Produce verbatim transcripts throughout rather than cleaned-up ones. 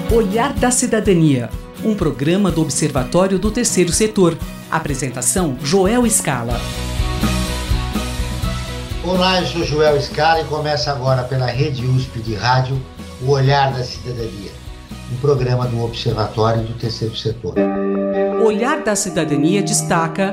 Olhar da Cidadania, um programa do Observatório do Terceiro Setor. Apresentação, Joel Scala. Olá, eu sou Joel Scala e começa agora pela Rede U S P de Rádio, o Olhar da Cidadania, um programa do Observatório do Terceiro Setor. Olhar da Cidadania destaca...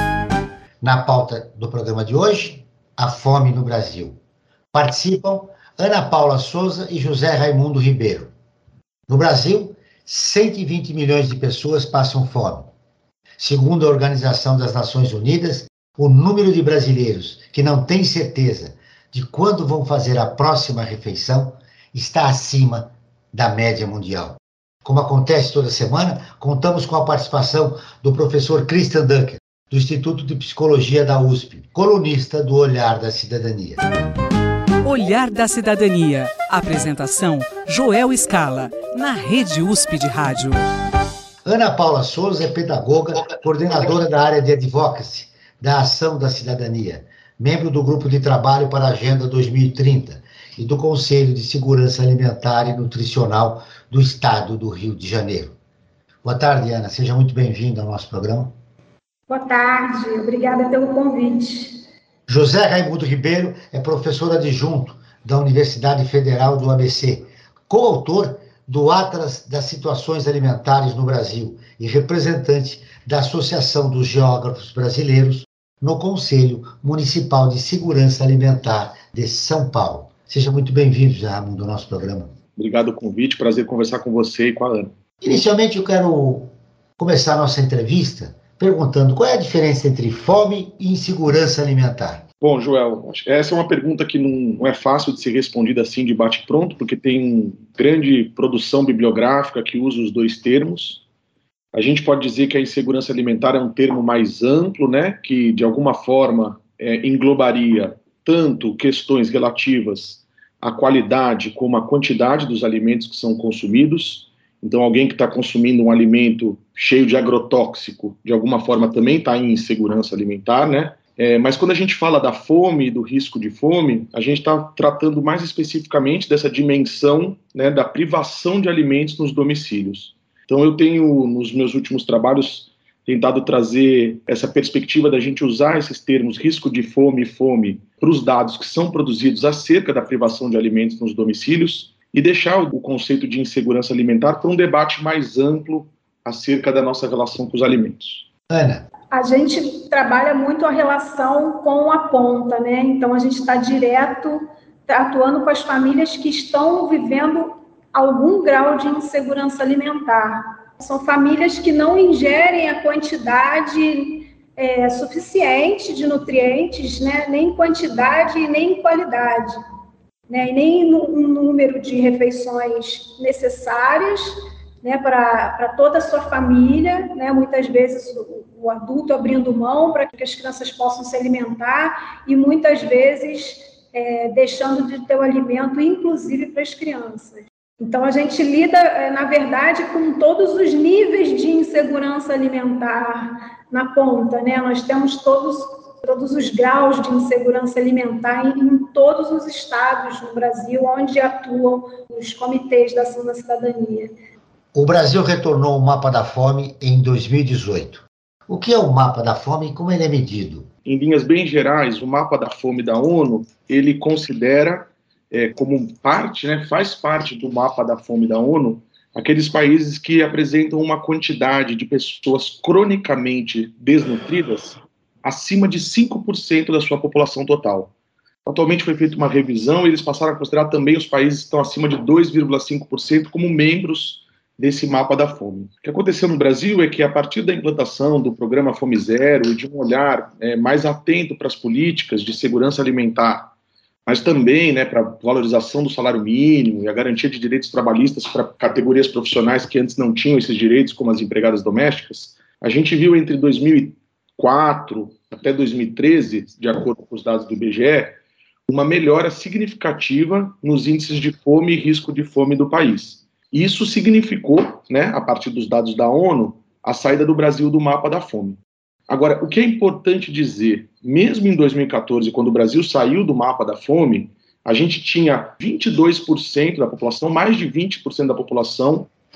Na pauta do programa de hoje, a fome no Brasil. Participam Ana Paula Souza e José Raimundo Ribeiro. No Brasil, cento e vinte milhões de pessoas passam fome. Segundo a Organização das Nações Unidas, o número de brasileiros que não têm certeza de quando vão fazer a próxima refeição está acima da média mundial. Como acontece toda semana, contamos com a participação do professor Christian Dunker, do Instituto de Psicologia da U S P, colunista do Olhar da Cidadania. Olhar da Cidadania. Apresentação, Joel Scala, na Rede U S P de Rádio. Ana Paula Souza é pedagoga, coordenadora da área de Advocacy da Ação da Cidadania, membro do Grupo de Trabalho para a Agenda dois mil e trinta e do Conselho de Segurança Alimentar e Nutricional do Estado do Rio de Janeiro. Boa tarde, Ana. Seja muito bem-vinda ao nosso programa. Boa tarde. Obrigada pelo convite. José Raimundo Ribeiro é professor adjunto da Universidade Federal do A B C, coautor do Atlas das Situações Alimentares no Brasil e representante da Associação dos Geógrafos Brasileiros no Conselho Municipal de Segurança Alimentar de São Paulo. Seja muito bem-vindo, José Raimundo, ao nosso programa. Obrigado pelo convite, prazer conversar com você e com a Ana. Inicialmente, eu quero começar a nossa entrevista perguntando qual é a diferença entre fome e insegurança alimentar. Bom, Joel, essa é uma pergunta que não é fácil de ser respondida assim de bate-pronto, porque tem grande produção bibliográfica que usa os dois termos. A gente pode dizer que a insegurança alimentar é um termo mais amplo, né, que de alguma forma é, englobaria tanto questões relativas à qualidade como à quantidade dos alimentos que são consumidos. Então, alguém que está consumindo um alimento cheio de agrotóxico, de alguma forma também está em insegurança alimentar, né? É, mas quando a gente fala da fome e do risco de fome, a gente está tratando mais especificamente dessa dimensão, né, da privação de alimentos nos domicílios. Então, eu tenho, nos meus últimos trabalhos, tentado trazer essa perspectiva da gente usar esses termos risco de fome e fome para os dados que são produzidos acerca da privação de alimentos nos domicílios, e deixar o conceito de insegurança alimentar para um debate mais amplo acerca da nossa relação com os alimentos. Ana. A gente trabalha muito a relação com a ponta, né? Então, a gente está direto atuando com as famílias que estão vivendo algum grau de insegurança alimentar. São famílias que não ingerem a quantidade é, suficiente de nutrientes, né? Nem em quantidade e nem em qualidade. Né, e nem um número de refeições necessárias, né, para toda a sua família, né, muitas vezes o, o adulto abrindo mão para que as crianças possam se alimentar e muitas vezes é, deixando de ter o alimento, inclusive para as crianças. Então, a gente lida, é, na verdade, com todos os níveis de insegurança alimentar na ponta, né? Nós temos todos... todos os graus de insegurança alimentar em, em todos os estados no Brasil, onde atuam os comitês da Ação da Cidadania. O Brasil retornou ao Mapa da Fome em dois mil e dezoito. O que é o Mapa da Fome e como ele é medido? Em linhas bem gerais, o Mapa da Fome da ONU, ele considera é, como parte, né, faz parte do Mapa da Fome da ONU, aqueles países que apresentam uma quantidade de pessoas cronicamente desnutridas acima de cinco por cento da sua população total. Atualmente foi feita uma revisão e eles passaram a considerar também os países que estão acima de dois vírgula cinco por cento como membros desse mapa da fome. O que aconteceu no Brasil é que, a partir da implantação do programa Fome Zero e de um olhar é, mais atento para as políticas de segurança alimentar, mas também, né, para a valorização do salário mínimo e a garantia de direitos trabalhistas para categorias profissionais que antes não tinham esses direitos, como as empregadas domésticas, a gente viu entre dois mil e quatro até dois mil e treze, de acordo com os dados do I B G E, uma melhora significativa nos índices de fome e risco de fome do país. Isso significou, né, a partir dos dados da ONU, a saída do Brasil do mapa da fome. Agora, o que é importante dizer, mesmo em dois mil e quatorze, quando o Brasil saiu do mapa da fome, a gente tinha vinte e dois por cento da população, mais de vinte por cento da população,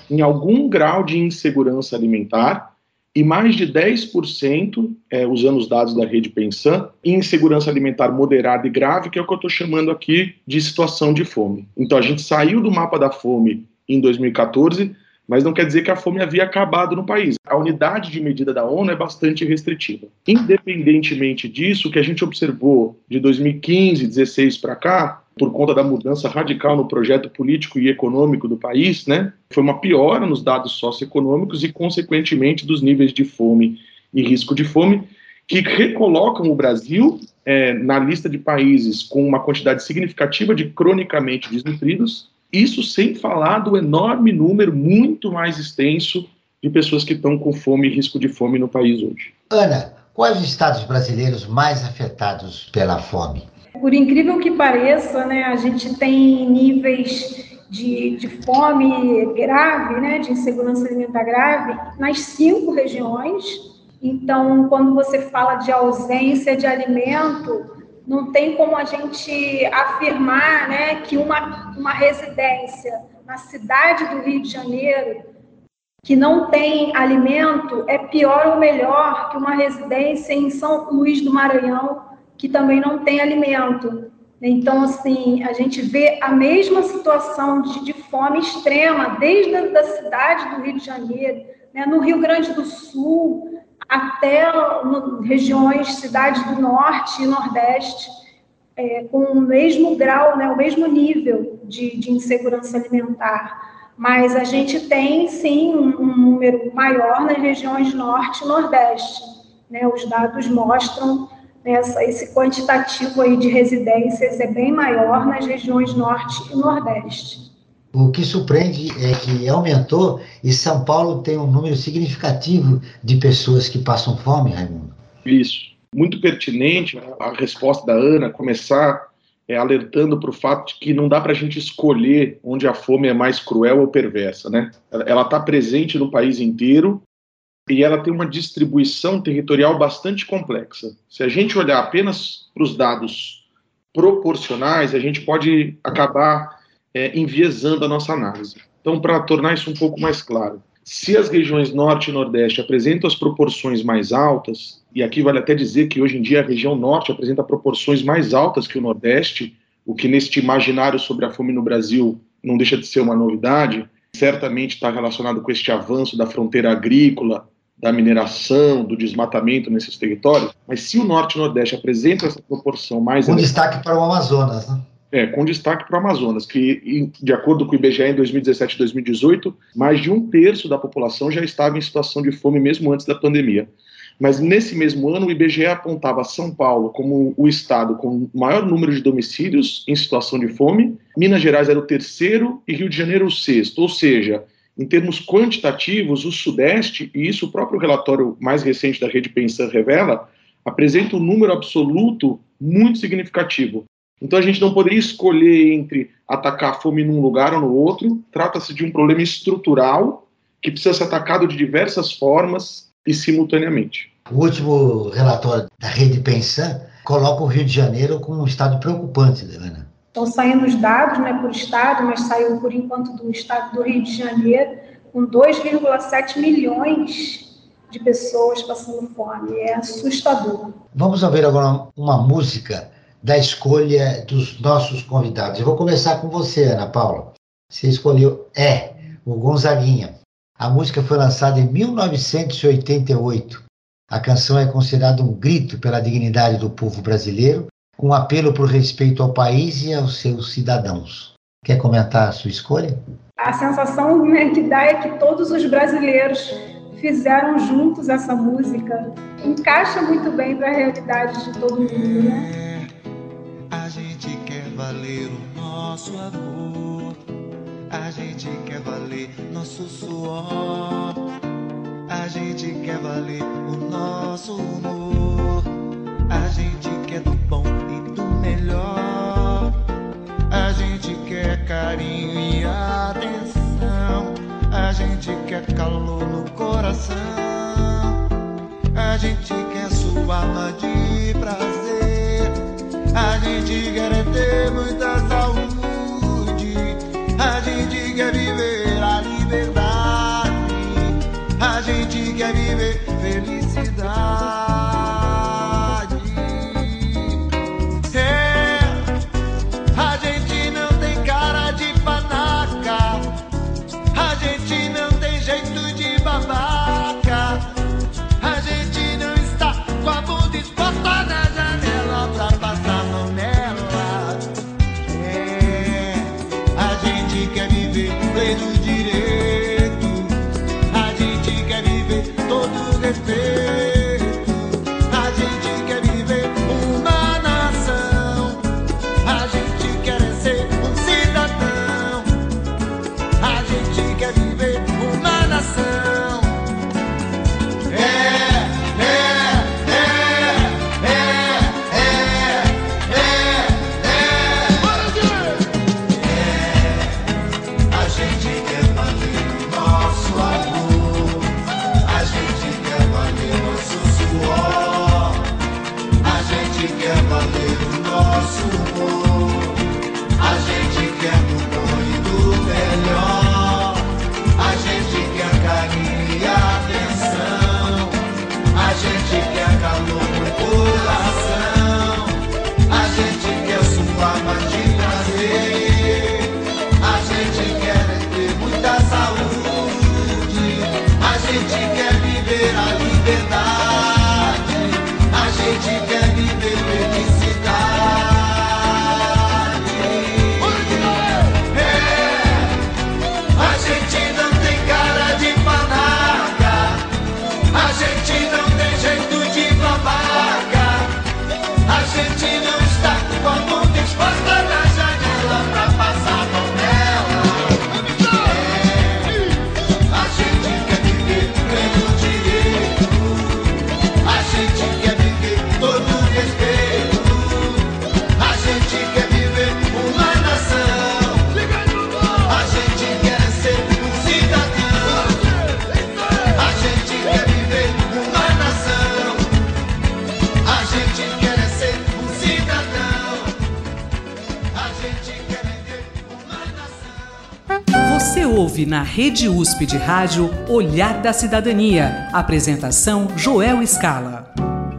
em algum grau de insegurança alimentar e mais de dez por cento, é, usando os dados da Rede Pensan, em insegurança alimentar moderada e grave, que é o que eu estou chamando aqui de situação de fome. Então a gente saiu do mapa da fome em dois mil e quatorze, mas não quer dizer que a fome havia acabado no país. A unidade de medida da ONU é bastante restritiva. Independentemente disso, o que a gente observou de dois mil e quinze, dezesseis para cá, por conta da mudança radical no projeto político e econômico do país, né, foi uma piora nos dados socioeconômicos e, consequentemente, dos níveis de fome e risco de fome, que recolocam o Brasil é, na lista de países com uma quantidade significativa de cronicamente desnutridos. Isso sem falar do enorme número, muito mais extenso, de pessoas que estão com fome e risco de fome no país hoje. Ana, quais os estados brasileiros mais afetados pela fome? Por incrível que pareça, né, a gente tem níveis de, de fome grave, né, de insegurança alimentar grave, nas cinco regiões. Então, quando você fala de ausência de alimento, não tem como a gente afirmar, né, que uma, uma residência na cidade do Rio de Janeiro que não tem alimento é pior ou melhor que uma residência em São Luís do Maranhão que também não tem alimento. Então, assim, a gente vê a mesma situação de, de fome extrema desde a da cidade do Rio de Janeiro, né, no Rio Grande do Sul, até no, regiões, cidades do Norte e Nordeste, é, com o mesmo grau, né, o mesmo nível de, de insegurança alimentar. Mas a gente tem, sim, um, um número maior nas regiões Norte e Nordeste. Né, os dados mostram, né, essa, esse quantitativo aí de residências é bem maior nas regiões Norte e Nordeste. O que surpreende é que aumentou e São Paulo tem um número significativo de pessoas que passam fome, Raimundo. Isso. Muito pertinente a resposta da Ana começar é, alertando para o fato de que não dá para a gente escolher onde a fome é mais cruel ou perversa, né? Ela está presente no país inteiro e ela tem uma distribuição territorial bastante complexa. Se a gente olhar apenas para os dados proporcionais, a gente pode acabar É, enviesando a nossa análise. Então, para tornar isso um pouco mais claro, se as regiões Norte e Nordeste apresentam as proporções mais altas, e aqui vale até dizer que hoje em dia a região Norte apresenta proporções mais altas que o Nordeste, o que neste imaginário sobre a fome no Brasil não deixa de ser uma novidade, certamente está relacionado com este avanço da fronteira agrícola, da mineração, do desmatamento nesses territórios, mas se o Norte e Nordeste apresentam essa proporção mais... Com destaque para o Amazonas, né? É, com destaque para o Amazonas, que, de acordo com o I B G E, em dois mil e dezessete e dois mil e dezoito, mais de um terço da população já estava em situação de fome mesmo antes da pandemia. Mas nesse mesmo ano, o I B G E apontava São Paulo como o estado com o maior número de domicílios em situação de fome, Minas Gerais era o terceiro e Rio de Janeiro o sexto, ou seja, em termos quantitativos, o Sudeste, e isso o próprio relatório mais recente da Rede Pensan revela, apresenta um número absoluto muito significativo. Então a gente não poderia escolher entre atacar a fome num lugar ou no outro, trata-se de um problema estrutural que precisa ser atacado de diversas formas e simultaneamente. O último relatório da Rede Pensan coloca o Rio de Janeiro como um estado preocupante, Ana. Estão saindo os dados, né, por estado, mas saiu por enquanto do estado do Rio de Janeiro, com dois vírgula sete milhões de pessoas passando fome. É assustador. Vamos ouvir agora uma música da escolha dos nossos convidados. Eu vou começar com você, Ana Paula. Você escolheu É, o Gonzaguinha. A música foi lançada em mil novecentos e oitenta e oito. A canção é considerada um grito pela dignidade do povo brasileiro, um apelo por respeito ao país e aos seus cidadãos. Quer comentar a sua escolha? A sensação, né, que dá é que todos os brasileiros fizeram juntos essa música. Encaixa muito bem para a realidade de todo mundo, né? A gente quer valer o nosso amor, a gente quer valer nosso suor, a gente quer valer o nosso humor, a gente quer do bom e do melhor, a gente quer carinho e atenção, a gente quer calor no coração, a gente quer sua alma de prazer. A gente quer ter muita saúde, a gente quer viver a liberdade. quer viver pleno direito, a gente quer viver todo respeito, a gente quer viver uma nação, a gente quer ser um cidadão, a gente quer viver uma nação. É, é, é, é, é, é, é. A gente quer valer o nosso amor, a gente quer valer nosso suor, a gente quer valer o nosso humor, a gente quer do bom e do melhor, a gente quer carinho e atenção, a gente quer calor no coração, a gente quer suar mais de prazer, a gente quer ter muita saúde, a gente quer viver a liberdade, a gente quer viver felicidade. É, a gente não tem cara de panaca, a gente não tem jeito de babaca, a gente não está com a mão disposta na janela pra passar a mão nela. É, a gente quer viver pleno direito, a gente quer viver todo respeito, a gente quer viver uma nação, a gente quer ser um cidadão, a gente quer viver uma nação, a gente quer ser um cidadão, a gente quer viver uma nação. Você ouve na Rede U S P de Rádio Olhar da Cidadania. Apresentação Joel Scala.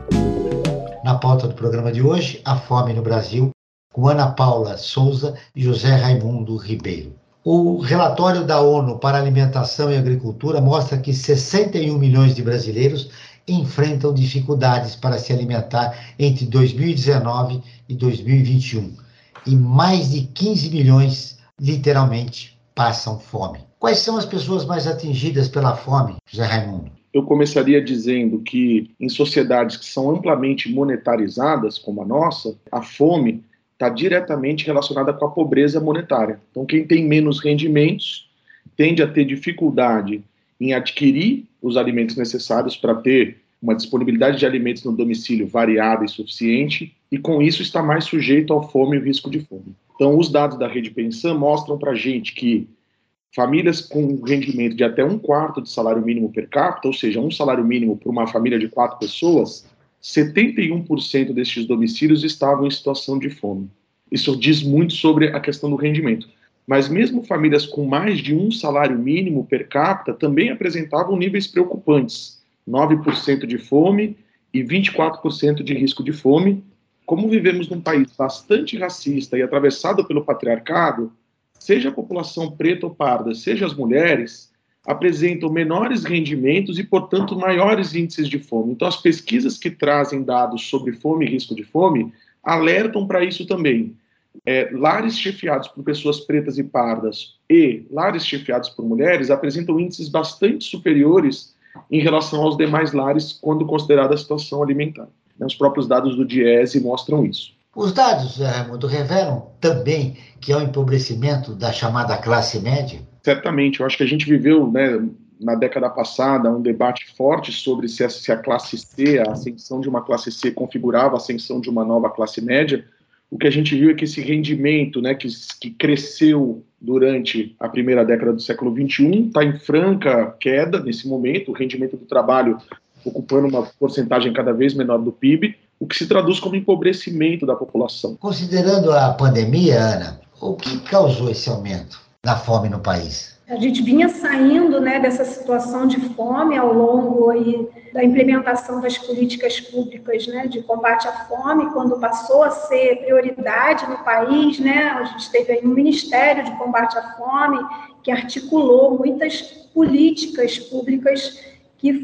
Na pauta do programa de hoje, a fome no Brasil, com Ana Paula Souza e José Raimundo Ribeiro. O relatório da ONU para Alimentação e Agricultura mostra que sessenta e um milhões de brasileiros enfrentam dificuldades para se alimentar entre dois mil e dezenove e dois mil e vinte e um. E mais de quinze milhões, literalmente, passam fome. Quais são as pessoas mais atingidas pela fome, José Raimundo? Eu começaria dizendo que em sociedades que são amplamente monetarizadas, como a nossa, a fome está diretamente relacionada com a pobreza monetária. Então, quem tem menos rendimentos tende a ter dificuldade em adquirir os alimentos necessários para ter uma disponibilidade de alimentos no domicílio variada e suficiente, e com isso está mais sujeito ao fome e ao risco de fome. Então, os dados da Rede Pensam mostram para a gente que famílias com rendimento de até um quarto de salário mínimo per capita, ou seja, um salário mínimo para uma família de quatro pessoas, setenta e um por cento destes domicílios estavam em situação de fome. Isso diz muito sobre a questão do rendimento. Mas mesmo famílias com mais de um salário mínimo per capita também apresentavam níveis preocupantes, nove por cento de fome e vinte e quatro por cento de risco de fome. Como vivemos num país bastante racista e atravessado pelo patriarcado, seja a população preta ou parda, seja as mulheres, apresentam menores rendimentos e, portanto, maiores índices de fome. Então, as pesquisas que trazem dados sobre fome e risco de fome alertam para isso também. É, lares chefiados por pessoas pretas e pardas e lares chefiados por mulheres apresentam índices bastante superiores em relação aos demais lares quando considerada a situação alimentar. Os próprios dados do DIEESE mostram isso. Os dados, Raimundo, revelam também que há um empobrecimento da chamada classe média? Certamente, eu acho que a gente viveu, né, na década passada, um debate forte sobre se a, se a classe C, a ascensão de uma classe C configurava a ascensão de uma nova classe média. O que a gente viu é que esse rendimento, né, que, que cresceu durante a primeira década do século vinte e um está em franca queda nesse momento, o rendimento do trabalho ocupando uma porcentagem cada vez menor do P I B, o que se traduz como empobrecimento da população. Considerando a pandemia, Ana, o que causou esse aumento da fome no país? A gente vinha saindo, né, dessa situação de fome ao longo aí da implementação das políticas públicas, né, de combate à fome, quando passou a ser prioridade no país, né, a gente teve aí um Ministério de Combate à Fome que articulou muitas políticas públicas que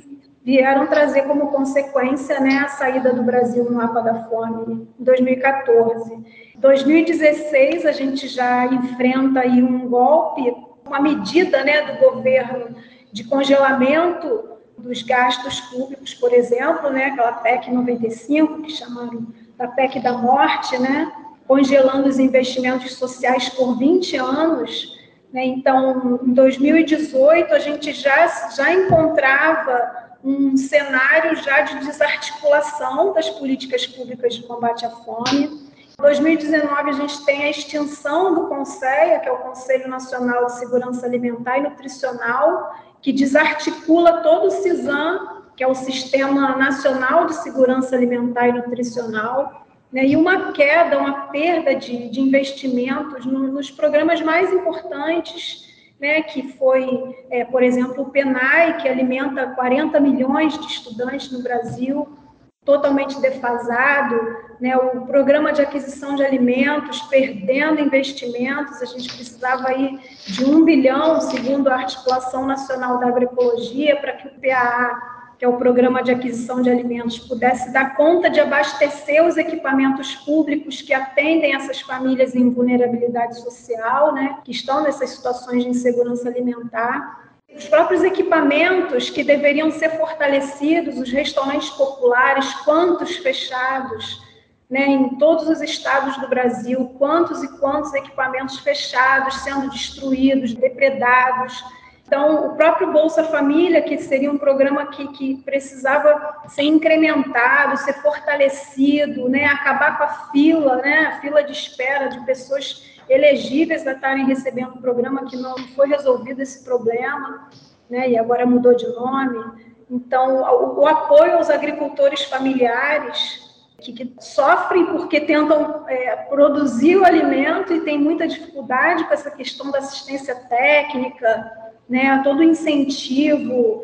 vieram trazer como consequência, né, a saída do Brasil no mapa da fome em dois mil e quatorze. Em dois mil e dezesseis, a gente já enfrenta aí um golpe, uma medida, né, do governo de congelamento dos gastos públicos, por exemplo, né, aquela P E C noventa e cinco, que chamaram da P E C da morte, né, congelando os investimentos sociais por vinte anos. Né. Então, em dois mil e dezoito, a gente já, já encontrava um cenário já de desarticulação das políticas públicas de combate à fome. Em dois mil e dezenove, a gente tem a extinção do CONSEA, que é o Conselho Nacional de Segurança Alimentar e Nutricional, que desarticula todo o CISAM, que é o Sistema Nacional de Segurança Alimentar e Nutricional, né, e uma queda, uma perda de, de investimentos no, nos programas mais importantes, né, que foi, é, por exemplo, o PENAI, que alimenta quarenta milhões de estudantes no Brasil, totalmente defasado, né, o programa de aquisição de alimentos perdendo investimentos, a gente precisava aí de um bilhão, segundo a Articulação Nacional da Agroecologia, para que o P A A, que é o Programa de Aquisição de Alimentos, pudesse dar conta de abastecer os equipamentos públicos que atendem essas famílias em vulnerabilidade social, né, que estão nessas situações de insegurança alimentar. Os próprios equipamentos que deveriam ser fortalecidos, os restaurantes populares, quantos fechados, né, em todos os estados do Brasil, quantos e quantos equipamentos fechados, sendo destruídos, depredados. Então, o próprio Bolsa Família, que seria um programa que, que precisava ser incrementado, ser fortalecido, né, acabar com a fila, né, a fila de espera de pessoas elegíveis a estarem recebendo o programa, que não foi resolvido esse problema, né, e agora mudou de nome. Então, o, o apoio aos agricultores familiares, que, que sofrem porque tentam é, produzir o alimento e tem muita dificuldade com essa questão da assistência técnica, né, todo incentivo,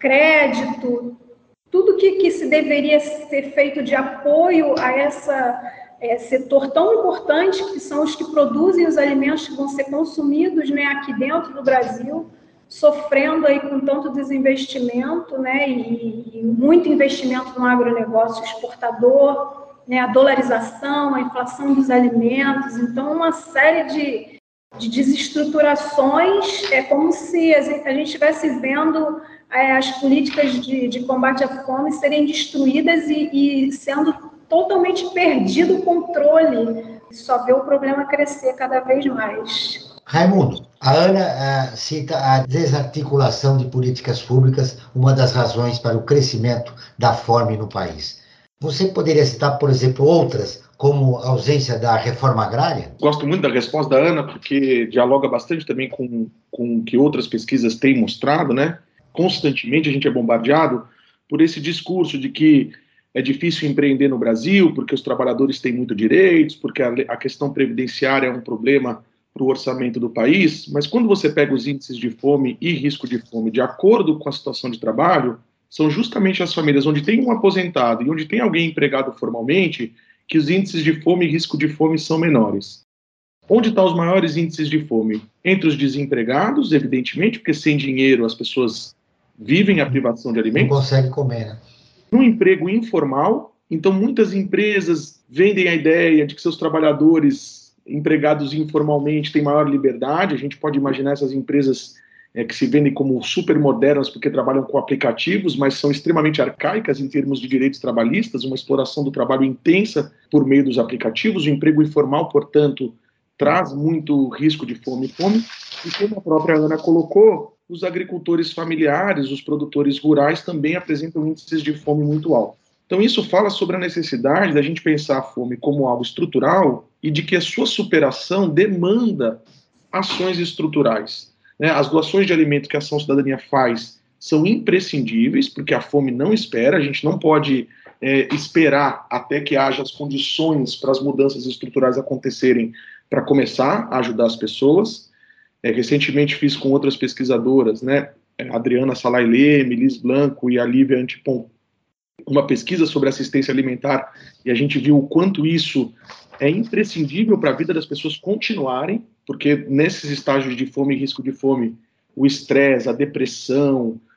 crédito, tudo que, que se deveria ser feito de apoio a essa é, setor tão importante, que são os que produzem os alimentos que vão ser consumidos, né, aqui dentro do Brasil, sofrendo aí com tanto desinvestimento, né, e, e muito investimento no agronegócio exportador, né, a dolarização, a inflação dos alimentos, então uma série de de desestruturações, é como se a gente estivesse vendo é, as políticas de, de combate à fome serem destruídas e, e sendo totalmente perdido o controle. Só vê o problema crescer cada vez mais. Raimundo, a Ana uh, cita a desarticulação de políticas públicas, uma das razões para o crescimento da fome no país. Você poderia citar, por exemplo, outras, como a ausência da reforma agrária? Gosto muito da resposta da Ana, porque dialoga bastante também com, com o que outras pesquisas têm mostrado, né? Constantemente a gente é bombardeado por esse discurso de que é difícil empreender no Brasil, porque os trabalhadores têm muito direitos, porque a, a questão previdenciária é um problema para o orçamento do país, mas quando você pega os índices de fome e risco de fome de acordo com a situação de trabalho, são justamente as famílias onde tem um aposentado e onde tem alguém empregado formalmente que os índices de fome e risco de fome são menores. Onde estão os maiores índices de fome? Entre os desempregados, evidentemente, porque sem dinheiro as pessoas vivem a privação de alimentos. Não conseguem comer, né? No emprego informal, então muitas empresas vendem a ideia de que seus trabalhadores empregados informalmente têm maior liberdade. A gente pode imaginar essas empresas é, que se vendem como super modernas porque trabalham com aplicativos, mas são extremamente arcaicas em termos de direitos trabalhistas, uma exploração do trabalho intensa por meio dos aplicativos. O emprego informal, portanto, traz muito risco de fome e fome. E como a própria Ana colocou, os agricultores familiares, os produtores rurais também apresentam índices de fome muito altos. Então isso fala sobre a necessidade da gente pensar a fome como algo estrutural e de que a sua superação demanda ações estruturais. As doações de alimento que a Ação Cidadania faz são imprescindíveis, porque a fome não espera, a gente não pode é, esperar até que haja as condições para as mudanças estruturais acontecerem para começar a ajudar as pessoas. É, recentemente fiz com outras pesquisadoras, né, a Adriana Salailê, Melis Blanco e a Lívia Antipon, uma pesquisa sobre assistência alimentar, e a gente viu o quanto isso é imprescindível para a vida das pessoas continuarem, porque nesses estágios de fome e risco de fome, o estresse, a depressão,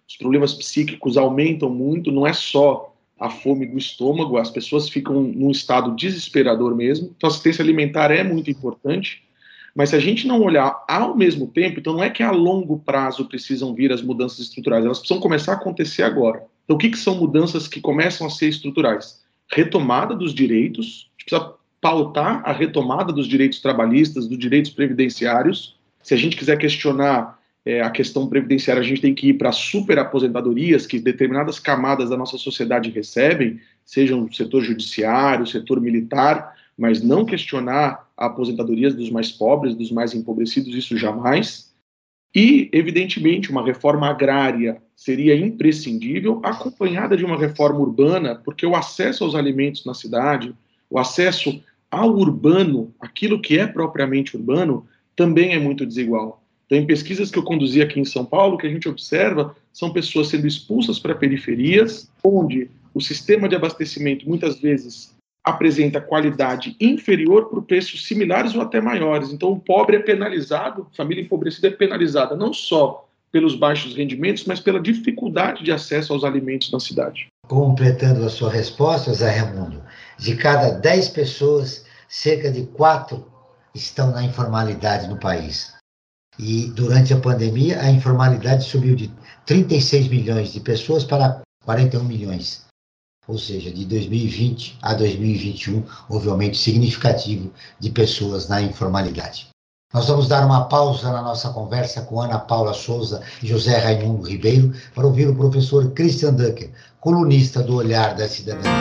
os problemas psíquicos aumentam muito, não é só a fome do estômago, as pessoas ficam num estado desesperador mesmo. Então, a assistência alimentar é muito importante, mas se a gente não olhar ao mesmo tempo, então não é que a longo prazo precisam vir as mudanças estruturais, elas precisam começar a acontecer agora. Então, o que, que são mudanças que começam a ser estruturais? Retomada dos direitos, a gente precisa pautar a retomada dos direitos trabalhistas, dos direitos previdenciários. Se a gente quiser questionar é, a questão previdenciária, a gente tem que ir para superaposentadorias que determinadas camadas da nossa sociedade recebem, sejam o setor judiciário, o setor militar, mas não questionar a aposentadoria dos mais pobres, dos mais empobrecidos, isso jamais. E, evidentemente, uma reforma agrária seria imprescindível, acompanhada de uma reforma urbana, porque o acesso aos alimentos na cidade, o acesso ao urbano, aquilo que é propriamente urbano, também é muito desigual. Então, em pesquisas que eu conduzi aqui em São Paulo, o que a gente observa são pessoas sendo expulsas para periferias, onde o sistema de abastecimento muitas vezes apresenta qualidade inferior por preços similares ou até maiores. Então, o pobre é penalizado, a família empobrecida é penalizada não só pelos baixos rendimentos, mas pela dificuldade de acesso aos alimentos na cidade. Completando a sua resposta, Zé Raimundo, de cada dez pessoas, cerca de quatro estão na informalidade no país. E durante a pandemia, a informalidade subiu de trinta e seis milhões de pessoas para quarenta e um milhões. Ou seja, de dois mil e vinte a dois mil e vinte e um, houve um aumento significativo de pessoas na informalidade. Nós vamos dar uma pausa na nossa conversa com Ana Paula Souza e José Raimundo Ribeiro para ouvir o professor Christian Dunker, colunista do Olhar da Cidadania.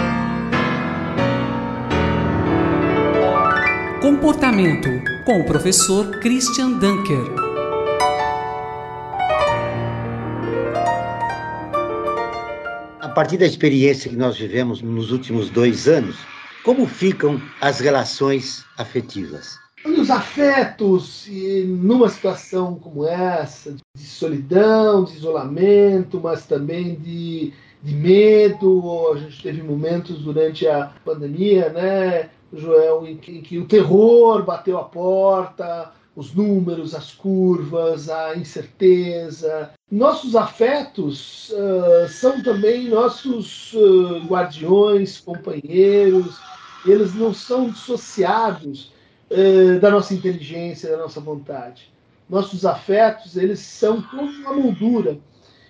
Comportamento, com o professor Christian Dunker. A partir da experiência que nós vivemos nos últimos dois anos, como ficam as relações afetivas? Os afetos, e numa situação como essa, de solidão, de isolamento, mas também de, de medo, a gente teve momentos durante a pandemia, né, Joel, em que, em que o terror bateu a porta, os números, as curvas, a incerteza. Nossos afetos uh, são também nossos uh, guardiões, companheiros, eles não são dissociados uh, da nossa inteligência, da nossa vontade. Nossos afetos, eles são como uma moldura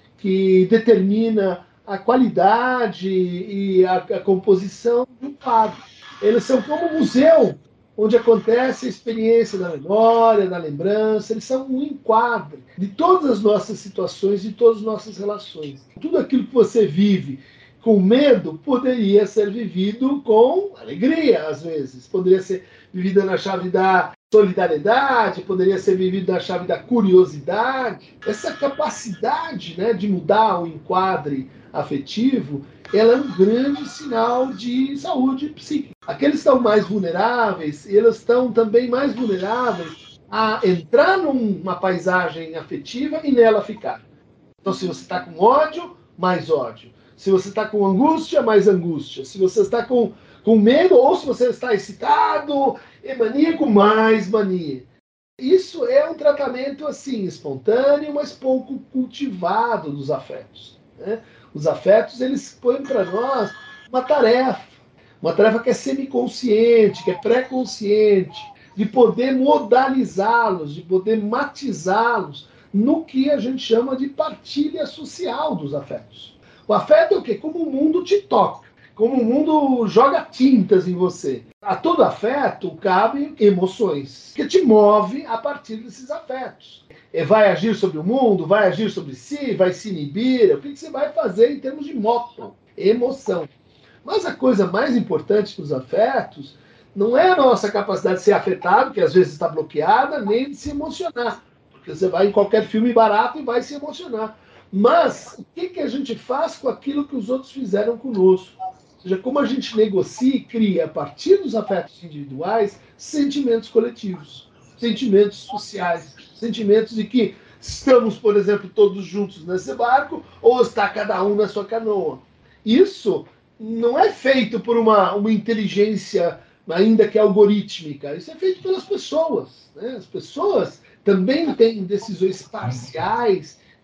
que determina a qualidade e a, a composição de um quadro. Eles são como um museu, onde acontece a experiência da memória, da lembrança, eles são um enquadre de todas as nossas situações, de todas as nossas relações. Tudo aquilo que você vive com medo poderia ser vivido com alegria, às vezes. Poderia ser vivido na chave da solidariedade, poderia ser vivido na chave da curiosidade. Essa capacidade, né, de mudar o enquadre afetivo, ela é um grande sinal de saúde psíquica. Aqueles que estão mais vulneráveis, eles estão também mais vulneráveis a entrar numa paisagem afetiva e nela ficar. Então, se você está com ódio, mais ódio. Se você está com angústia, mais angústia. Se você está com, com medo, ou se você está excitado e maníaco, mais mania. Isso é um tratamento, assim, espontâneo, mas pouco cultivado dos afetos, né? Os afetos, eles põem para nós uma tarefa, uma tarefa que é semiconsciente, que é pré-consciente, de poder modalizá-los, de poder matizá-los no que a gente chama de partilha social dos afetos. O afeto é o quê? Como o mundo te toca, como o mundo joga tintas em você. A todo afeto cabem emoções, que te move a partir desses afetos. Vai agir sobre o mundo, vai agir sobre si, vai se inibir. O que você vai fazer em termos de moto, emoção. Mas a coisa mais importante dos afetos não é a nossa capacidade de ser afetado, que às vezes está bloqueada, nem de se emocionar. Porque você vai em qualquer filme barato e vai se emocionar. Mas o que, que a gente faz com aquilo que os outros fizeram conosco? Ou seja, como a gente negocia e cria, a partir dos afetos individuais, sentimentos coletivos, sentimentos sociais, sentimentos de que estamos, por exemplo, todos juntos nesse barco, ou está cada um na sua canoa. Isso não é feito por uma, uma inteligência ainda que algorítmica, isso é feito pelas pessoas, né? As pessoas também têm decisões parciais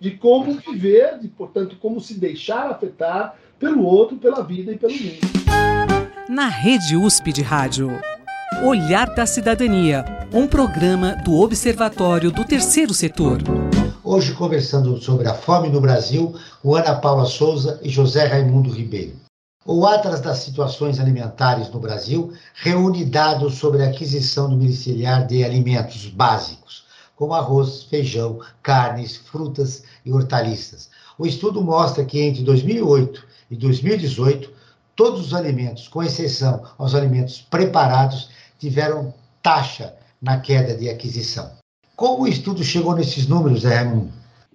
de como viver, de, portanto, como se deixar afetar pelo outro, pela vida e pelo mundo. Na Rede U S P de Rádio, Olhar da Cidadania, um programa do Observatório do Terceiro Setor. Hoje conversando sobre a fome no Brasil, com Ana Paula Souza e José Raimundo Ribeiro. O Atlas das Situações Alimentares no Brasil reúne dados sobre a aquisição domiciliar de alimentos básicos, como arroz, feijão, carnes, frutas e hortaliças. O estudo mostra que entre dois mil e oito e dois mil e dezoito, todos os alimentos, com exceção aos alimentos preparados, tiveram taxa na queda de aquisição. Como o estudo chegou nesses números, Zé Raimundo?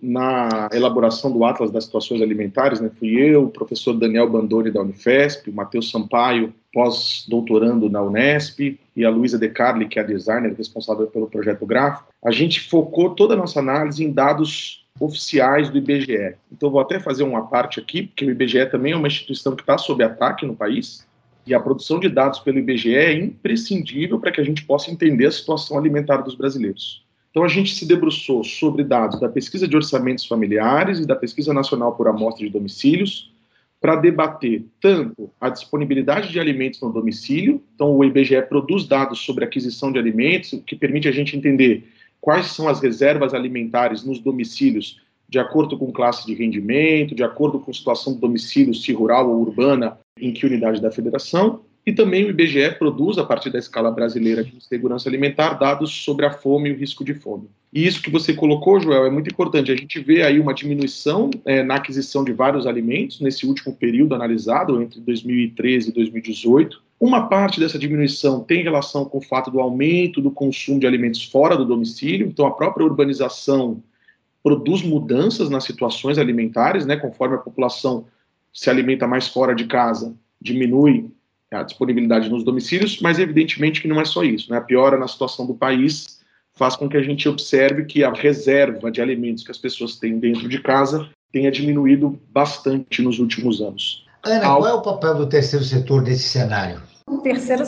Na elaboração do Atlas das Situações Alimentares, né, fui eu, o professor Daniel Bandoni da Unifesp, o Matheus Sampaio, pós-doutorando na Unesp, e a Luísa De Carli, que é a designer responsável pelo projeto gráfico. A gente focou toda a nossa análise em dados oficiais do I B G E. Então, vou até fazer uma parte aqui, porque o I B G E também é uma instituição que está sob ataque no país, e a produção de dados pelo I B G E é imprescindível para que a gente possa entender a situação alimentar dos brasileiros. Então, a gente se debruçou sobre dados da Pesquisa de Orçamentos Familiares e da Pesquisa Nacional por Amostra de Domicílios para debater tanto a disponibilidade de alimentos no domicílio. Então, o I B G E produz dados sobre aquisição de alimentos, o que permite a gente entender quais são as reservas alimentares nos domicílios de acordo com classe de rendimento, de acordo com situação do domicílio, se rural ou urbana, em que unidade da federação. E também o I B G E produz, a partir da escala brasileira de segurança alimentar, dados sobre a fome e o risco de fome. E isso que você colocou, Joel, é muito importante. A gente vê aí uma diminuição é, na aquisição de vários alimentos, nesse último período analisado, entre dois mil e treze e dois mil e dezoito. Uma parte dessa diminuição tem relação com o fato do aumento do consumo de alimentos fora do domicílio. Então, a própria urbanização produz mudanças nas situações alimentares, né, conforme a população se alimenta mais fora de casa, diminui a disponibilidade nos domicílios, mas evidentemente que não é só isso, né? A piora na situação do país faz com que a gente observe que a reserva de alimentos que as pessoas têm dentro de casa tenha diminuído bastante nos últimos anos. Ana, Al... qual é o papel do terceiro setor nesse cenário? O terceiro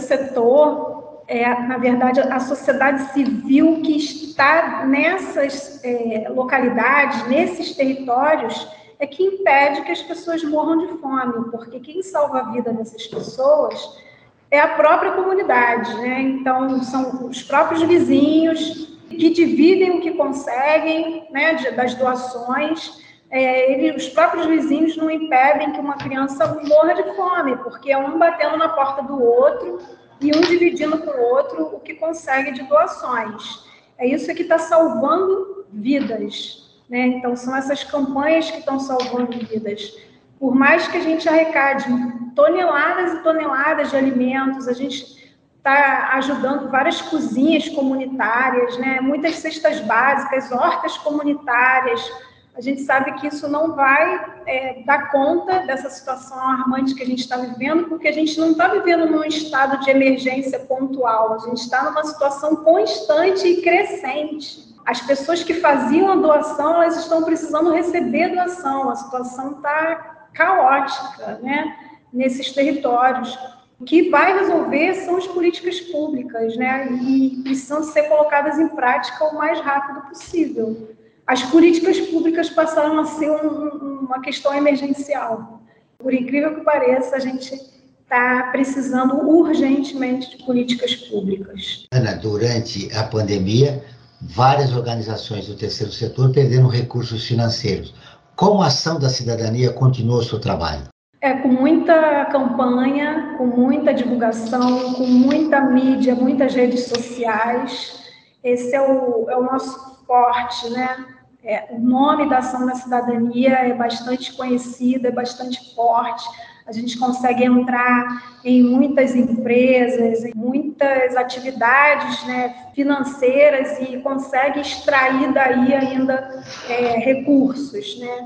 setor é, na verdade, a sociedade civil que está nessas é, localidades, nesses territórios, é que impede que as pessoas morram de fome, porque quem salva a vida dessas pessoas é a própria comunidade, né? Então, são os próprios vizinhos que dividem o que conseguem, né, das doações. É, ele, os próprios vizinhos não impedem que uma criança morra de fome, porque é um batendo na porta do outro e um dividindo com o outro o que consegue de doações. É isso que está salvando vidas. Né? Então, são essas campanhas que estão salvando vidas. Por mais que a gente arrecade toneladas e toneladas de alimentos, a gente está ajudando várias cozinhas comunitárias, né? Muitas cestas básicas, hortas comunitárias. A gente sabe que isso não vai é, dar conta dessa situação alarmante que a gente está vivendo, porque a gente não está vivendo num estado de emergência pontual, a gente está numa situação constante e crescente. As pessoas que faziam a doação, elas estão precisando receber doação. A situação está caótica, né, nesses territórios. O que vai resolver são as políticas públicas, né, e precisam ser colocadas em prática o mais rápido possível. As políticas públicas passaram a ser um, uma questão emergencial. Por incrível que pareça, a gente está precisando urgentemente de políticas públicas. Ana, durante a pandemia, várias organizações do terceiro setor perderam recursos financeiros. Como a Ação da Cidadania continuou o seu trabalho? É, com muita campanha, com muita divulgação, com muita mídia, muitas redes sociais. Esse é o, é o nosso forte, né? É, o nome da Ação da Cidadania é bastante conhecido, é bastante forte. A gente consegue entrar em muitas empresas, em muitas atividades, né, financeiras e consegue extrair daí ainda é, recursos, né?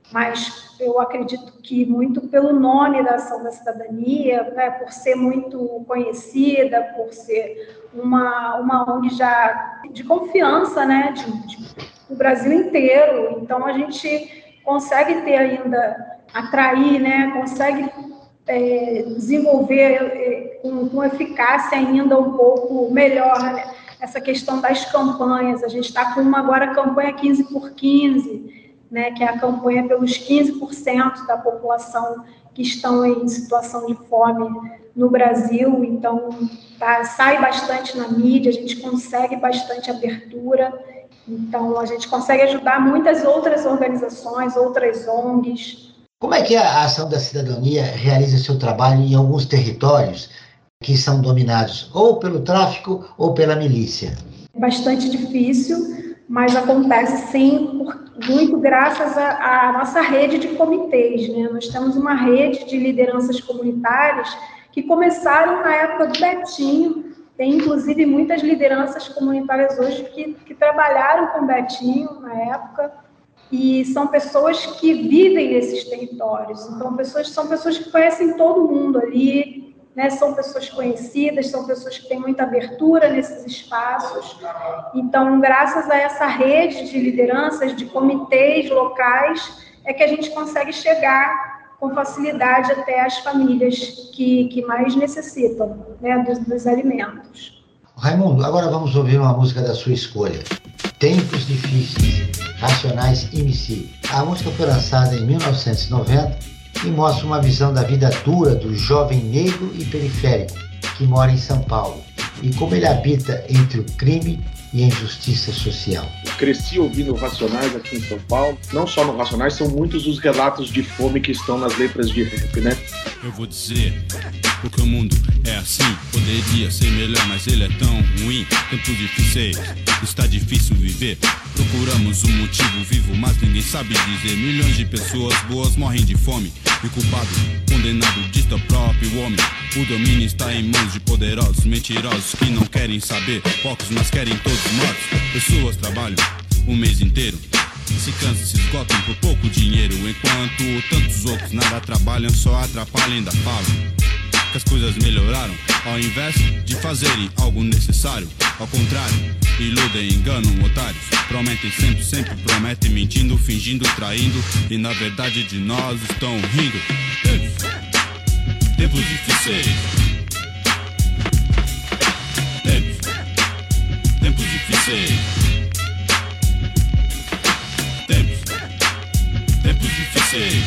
Mas eu acredito que muito pelo nome da Ação da Cidadania, né, por ser muito conhecida, por ser uma, uma O N G já de confiança, né, de, de, do Brasil inteiro. Então, a gente consegue ter ainda, atrair, né, consegue é, desenvolver é, com, com eficácia ainda um pouco melhor, né, essa questão das campanhas. A gente está com uma agora campanha quinze por quinze, né, que é a campanha pelos quinze por cento da população que estão em situação de fome no Brasil. Então, tá, sai bastante na mídia, a gente consegue bastante abertura, então a gente consegue ajudar muitas outras organizações, outras O N Gs. Como é que a Ação da Cidadania realiza seu trabalho em alguns territórios que são dominados ou pelo tráfico ou pela milícia? Bastante difícil, mas acontece sim, por, muito graças à nossa rede de comitês, né? Nós temos uma rede de lideranças comunitárias que começaram na época do Betinho. Tem, inclusive, muitas lideranças comunitárias hoje que, que trabalharam com o Betinho na época, e são pessoas que vivem nesses territórios. Então, pessoas, são pessoas que conhecem todo mundo ali, né? São pessoas conhecidas, são pessoas que têm muita abertura nesses espaços. Então, graças a essa rede de lideranças, de comitês locais, é que a gente consegue chegar com facilidade até as famílias que, que mais necessitam, né, dos, dos alimentos. Raimundo, agora vamos ouvir uma música da sua escolha. Tempos Difíceis, Racionais M C. A música foi lançada em mil novecentos e noventa e mostra uma visão da vida dura do jovem negro e periférico que mora em São Paulo e como ele habita entre o crime e a injustiça social. Cresci ouvindo Racionais aqui em São Paulo. Não só no Racionais, são muitos os relatos de fome que estão nas letras de rap, né? Eu vou dizer, porque o mundo é assim. Poderia ser melhor, mas ele é tão ruim. Tempos difíceis, está difícil viver. Procuramos um motivo vivo, mas ninguém sabe dizer. Milhões de pessoas boas morrem de fome. E culpado, condenado, diz o próprio homem. O domínio está em mãos de poderosos, mentirosos que não querem saber. Poucos, mas querem todos mortos. Pessoas trabalham o mês inteiro, se cansam, se esgotam por pouco dinheiro. Enquanto tantos outros nada trabalham, só atrapalham e ainda falam que as coisas melhoraram, ao invés de fazerem algo necessário. Ao contrário, iludem, enganam otários. Prometem sempre, sempre prometem, mentindo, fingindo, traindo, e na verdade de nós estão rindo. Tempos, tempos difíceis. Tempos, tempos difíceis. Tempos, tempos difíceis.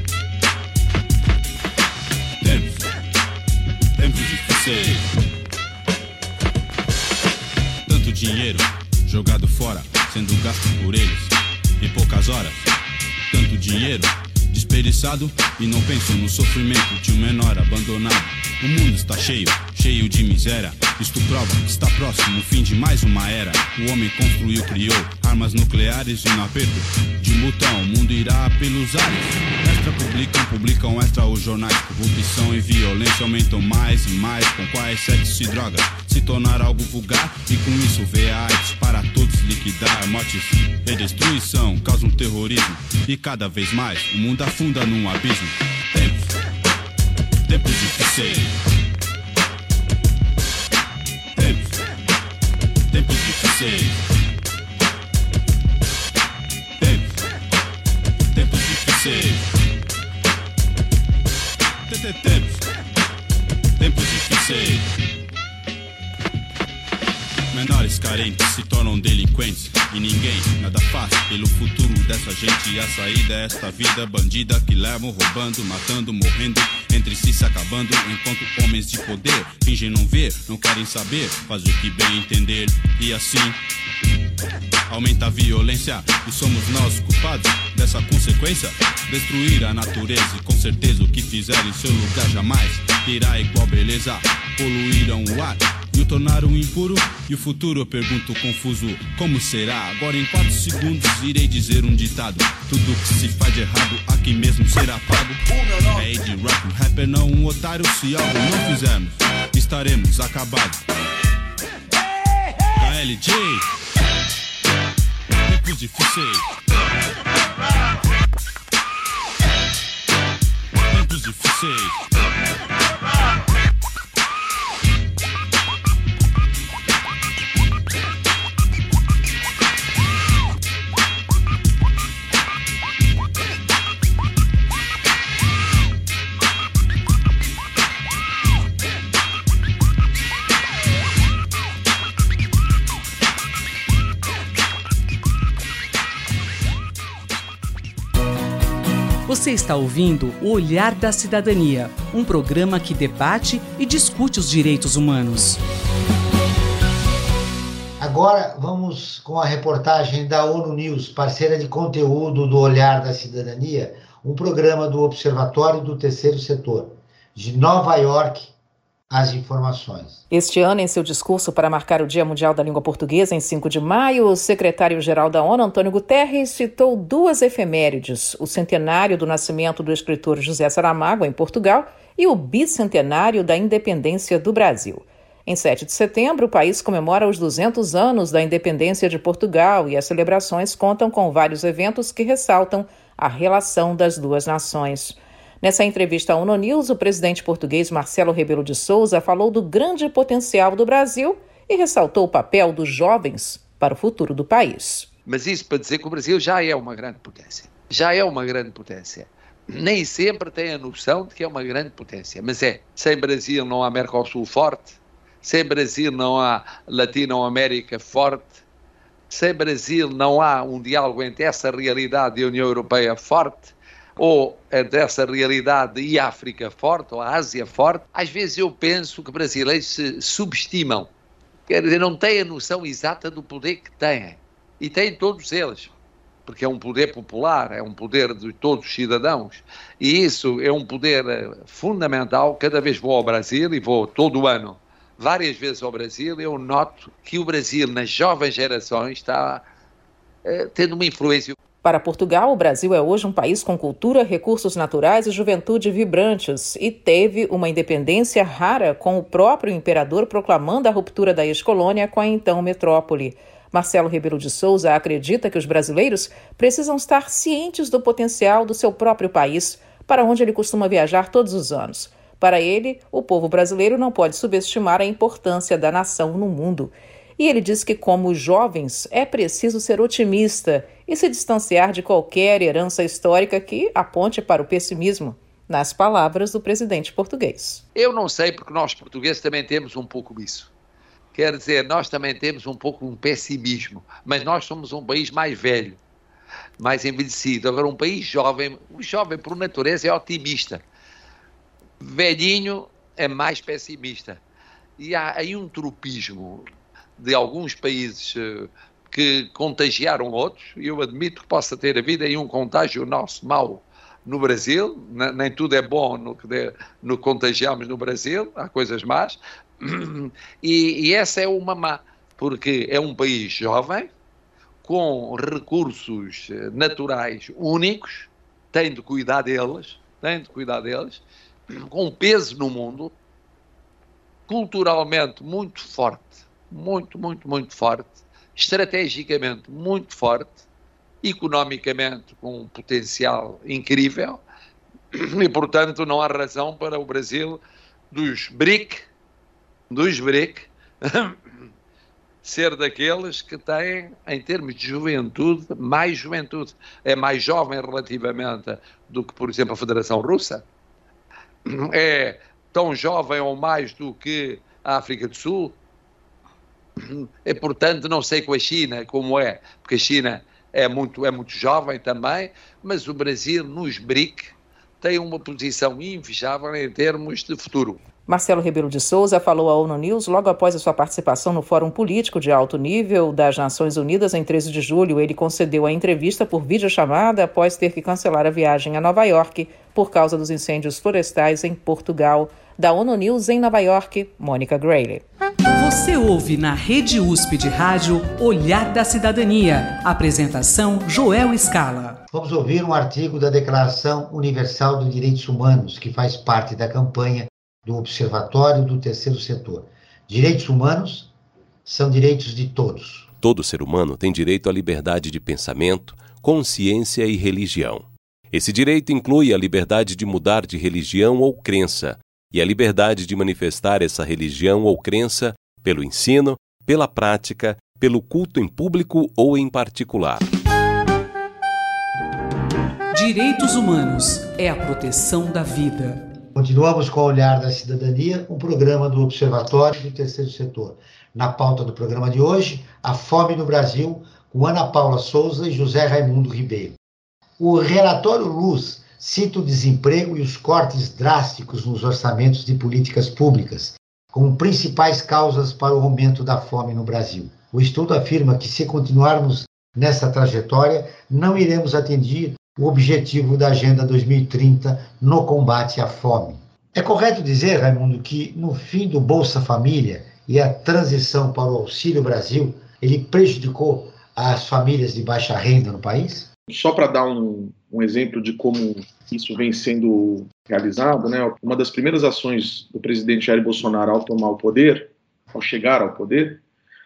Tempos, tempos difíceis. Tanto dinheiro jogado fora, sendo gasto por eles em poucas horas. Tanto dinheiro desperdiçado e não pensam no sofrimento de um menor abandonado. O mundo está cheio, cheio de miséria. Isto prova que está próximo o fim de mais uma era. O homem construiu, criou armas nucleares e no aperto de um botão o mundo irá pelos ares. Extra publicam, publicam extra os jornais. Corrupção e violência aumentam mais e mais. Com quais sexo e drogas se tornar algo vulgar. E com isso vê a AIDS para todos liquidar. Mortes e destruição causam terrorismo. E cada vez mais o mundo afunda num abismo. Tempos, tempos difíceis. Tempos, tempos difíceis. Tempos, tempos difíceis. Tempos, tempos difíceis. Menores carentes se tornam delinquentes e ninguém nada faz pelo futuro dessa gente. E a saída é esta vida bandida que levam roubando, matando, morrendo, entre si se acabando. Enquanto homens de poder fingem não ver, não querem saber, faz o que bem entender. E assim aumenta a violência e somos nós culpados dessa consequência. Destruir a natureza e com certeza o que fizer em seu lugar jamais terá igual beleza. Poluíram o ar e o tornaram impuro. E o futuro eu pergunto confuso, como será? Agora em quatro segundos irei dizer um ditado: tudo que se faz de errado aqui mesmo será pago. É de rap, um rapper não um otário. Se algo não fizermos, estaremos acabados. K L J, tempos difíceis. Tempos difíceis. Você está ouvindo O Olhar da Cidadania, um programa que debate e discute os direitos humanos. Agora vamos com a reportagem da ONU News, parceira de conteúdo do Olhar da Cidadania, um programa do Observatório do Terceiro Setor. De Nova York, as informações. Este ano, em seu discurso para marcar o Dia Mundial da Língua Portuguesa, em cinco de maio, o secretário-geral da ONU, Antônio Guterres, citou duas efemérides: o centenário do nascimento do escritor José Saramago, em Portugal, e o bicentenário da independência do Brasil. Em sete de setembro, o país comemora os duzentos anos da independência de Portugal e as celebrações contam com vários eventos que ressaltam a relação das duas nações. Nessa entrevista à ONU News, o presidente português Marcelo Rebelo de Sousa falou do grande potencial do Brasil e ressaltou o papel dos jovens para o futuro do país. Mas isso para dizer que o Brasil já é uma grande potência. Já é uma grande potência. Nem sempre tem a noção de que é uma grande potência, mas é. Sem Brasil não há Mercosul forte, sem Brasil não há Latinoamérica forte, sem Brasil não há um diálogo entre essa realidade e a União Europeia forte, ou entre essa realidade e a África forte, ou a Ásia forte. Às vezes eu penso que brasileiros se subestimam, quer dizer, não têm a noção exata do poder que têm, e têm todos eles, porque é um poder popular, é um poder de todos os cidadãos, e isso é um poder fundamental. Cada vez vou ao Brasil, e vou todo o ano, várias vezes ao Brasil, eu noto que o Brasil, nas jovens gerações, está eh, tendo uma influência. Para Portugal, o Brasil é hoje um país com cultura, recursos naturais e juventude vibrantes e teve uma independência rara, com o próprio imperador proclamando a ruptura da ex-colônia com a então metrópole. Marcelo Rebelo de Sousa acredita que os brasileiros precisam estar cientes do potencial do seu próprio país, para onde ele costuma viajar todos os anos. Para ele, o povo brasileiro não pode subestimar a importância da nação no mundo. E ele diz que, como jovens, é preciso ser otimista e se distanciar de qualquer herança histórica que aponte para o pessimismo, nas palavras do presidente português. Eu não sei, porque nós portugueses também temos um pouco isso. Quer dizer, nós também temos um pouco um pessimismo, mas nós somos um país mais velho, mais envelhecido. Agora, um país jovem, o jovem por natureza é otimista. Velhinho é mais pessimista. E há aí um tropismo de alguns países uh, que contagiaram outros, e eu admito que possa ter havido aí um contágio nosso mau no Brasil, N- nem tudo é bom no que, de, no que contagiamos no Brasil, há coisas más, e, e essa é uma má, porque é um país jovem, com recursos naturais únicos, tem de cuidar deles, tem de cuidar deles, com peso no mundo, culturalmente muito forte, muito, muito, muito forte, estrategicamente muito forte, economicamente com um potencial incrível, e portanto não há razão para o Brasil dos B R I C, dos B R I C, ser daqueles que têm, em termos de juventude, mais juventude. É mais jovem relativamente do que, por exemplo, a Federação Russa. É tão jovem ou mais do que a África do Sul. É, portanto, não sei com a China como é, porque a China é muito, é muito jovem também, mas o Brasil, nos B R I C, tem uma posição invejável em termos de futuro. Marcelo Rebelo de Sousa falou à ONU News logo após a sua participação no Fórum Político de Alto Nível das Nações Unidas em treze de julho. Ele concedeu a entrevista por videochamada após ter que cancelar a viagem a Nova York por causa dos incêndios florestais em Portugal. Da ONU News em Nova York, Mônica Grayle. Você ouve na Rede U S P de Rádio Olhar da Cidadania. Apresentação Joel Scala. Vamos ouvir um artigo da Declaração Universal dos Direitos Humanos, que faz parte da campanha do Observatório do Terceiro Setor. Direitos humanos são direitos de todos. Todo ser humano tem direito à liberdade de pensamento, consciência e religião. Esse direito inclui a liberdade de mudar de religião ou crença, e a liberdade de manifestar essa religião ou crença pelo ensino, pela prática, pelo culto em público ou em particular. Direitos humanos é a proteção da vida. Continuamos com o Olhar da Cidadania, um programa do Observatório do Terceiro Setor. Na pauta do programa de hoje, a fome no Brasil, com Ana Paula Souza e José Raimundo Ribeiro. O relatório Luz cita o desemprego e os cortes drásticos nos orçamentos de políticas públicas como principais causas para o aumento da fome no Brasil. O estudo afirma que, se continuarmos nessa trajetória, não iremos atingir o objetivo da Agenda dois mil e trinta no combate à fome. É correto dizer, Raimundo, que no fim do Bolsa Família e a transição para o Auxílio Brasil, ele prejudicou as famílias de baixa renda no país? Só para dar um, um exemplo de como isso vem sendo realizado, né? Uma das primeiras ações do presidente Jair Bolsonaro ao tomar o poder, ao chegar ao poder,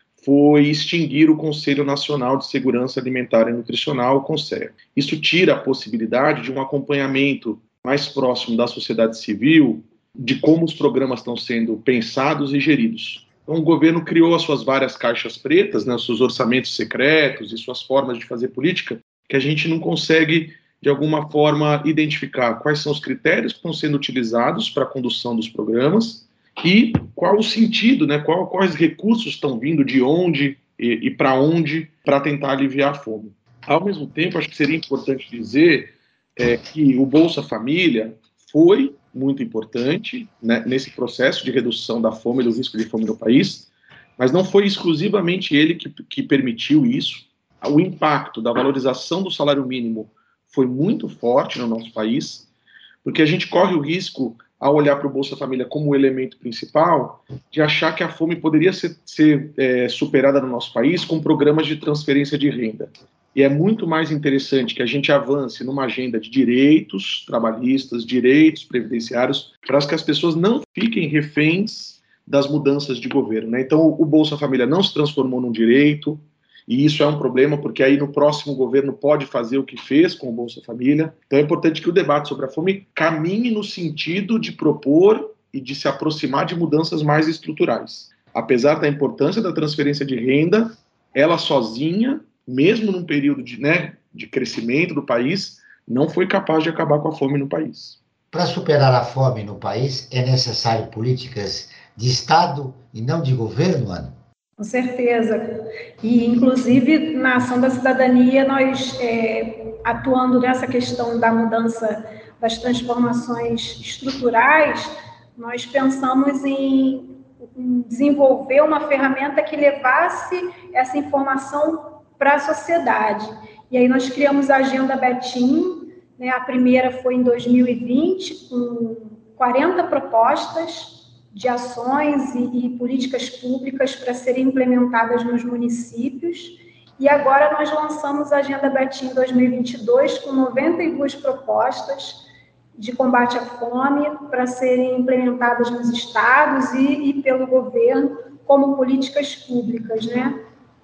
foi extinguir o Conselho Nacional de Segurança Alimentar e Nutricional, o CONSEA. Isso tira a possibilidade de um acompanhamento mais próximo da sociedade civil de como os programas estão sendo pensados e geridos. Então, o governo criou as suas várias caixas pretas, né, os seus orçamentos secretos e suas formas de fazer política, que a gente não consegue, de alguma forma, identificar quais são os critérios que estão sendo utilizados para a condução dos programas e qual o sentido, né, qual, quais recursos estão vindo, de onde e, e para onde, para tentar aliviar a fome. Ao mesmo tempo, acho que seria importante dizer é, que o Bolsa Família foi muito importante, né, nesse processo de redução da fome e do risco de fome no país, mas não foi exclusivamente ele que, que permitiu isso. O impacto da valorização do salário mínimo foi muito forte no nosso país, porque a gente corre o risco, ao olhar para o Bolsa Família como o elemento principal, de achar que a fome poderia ser, ser é, superada no nosso país com programas de transferência de renda. E é muito mais interessante que a gente avance numa agenda de direitos trabalhistas, direitos previdenciários, para que as pessoas não fiquem reféns das mudanças de governo, né? Então, o Bolsa Família não se transformou num direito, e isso é um problema, porque aí no próximo governo pode fazer o que fez com o Bolsa Família. Então é importante que o debate sobre a fome caminhe no sentido de propor e de se aproximar de mudanças mais estruturais. Apesar da importância da transferência de renda, ela sozinha, mesmo num período de, né, de crescimento do país, não foi capaz de acabar com a fome no país. Para superar a fome no país, é necessário políticas de Estado e não de governo, Ana? Com certeza. E, inclusive, na Ação da Cidadania, nós, é, atuando nessa questão da mudança, das transformações estruturais, nós pensamos em, em desenvolver uma ferramenta que levasse essa informação para a sociedade. E aí nós criamos a Agenda Betim, né, a primeira foi em dois mil e vinte, com quarenta propostas de ações e, e políticas públicas para serem implementadas nos municípios. E agora nós lançamos a Agenda Betim dois mil e vinte e dois com noventa e duas propostas de combate à fome para serem implementadas nos estados e, e pelo governo como políticas públicas, né?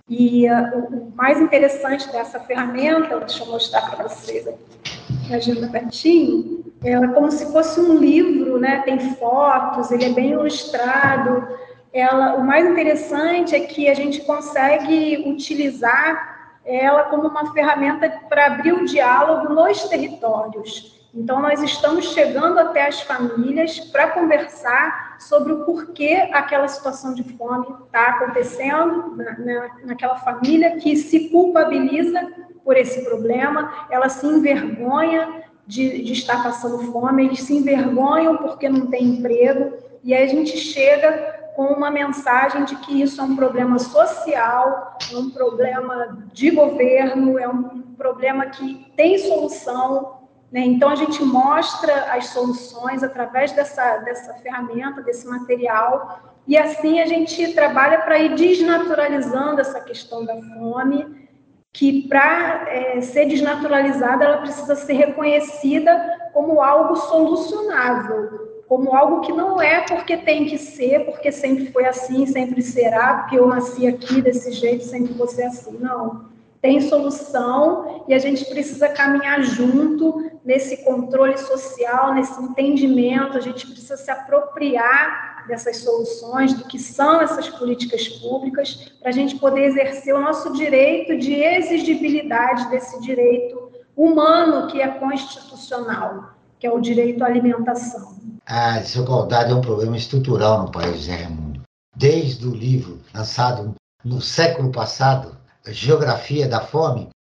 E uh, o mais interessante dessa ferramenta, deixa eu mostrar para vocês aqui, a Agenda Betim, ela é como se fosse um livro, né? Tem fotos, ele é bem ilustrado. Ela, o mais interessante é que a gente consegue utilizar ela como uma ferramenta para abrir o diálogo nos territórios. Então, nós estamos chegando até as famílias para conversar sobre o porquê aquela situação de fome está acontecendo na, na, naquela família que se culpabiliza por esse problema, ela se envergonha de, de estar passando fome, eles se envergonham porque não tem emprego, e aí a gente chega com uma mensagem de que isso é um problema social, é um problema de governo, é um problema que tem solução, né? Então, a gente mostra as soluções através dessa, dessa ferramenta, desse material, e assim a gente trabalha para ir desnaturalizando essa questão da fome, que para é, ser desnaturalizada, ela precisa ser reconhecida como algo solucionável, como algo que não é porque tem que ser, porque sempre foi assim, sempre será, porque eu nasci aqui desse jeito, sempre vou ser assim. Não, tem solução e a gente precisa caminhar junto nesse controle social, nesse entendimento, a gente precisa se apropriar dessas soluções, do que são essas políticas públicas, para a gente poder exercer o nosso direito de exigibilidade desse direito humano que é constitucional, que é o direito à alimentação. A desigualdade é um problema estrutural no país, né, Raimundo? Desde o livro lançado no século passado, Geografia da Fome,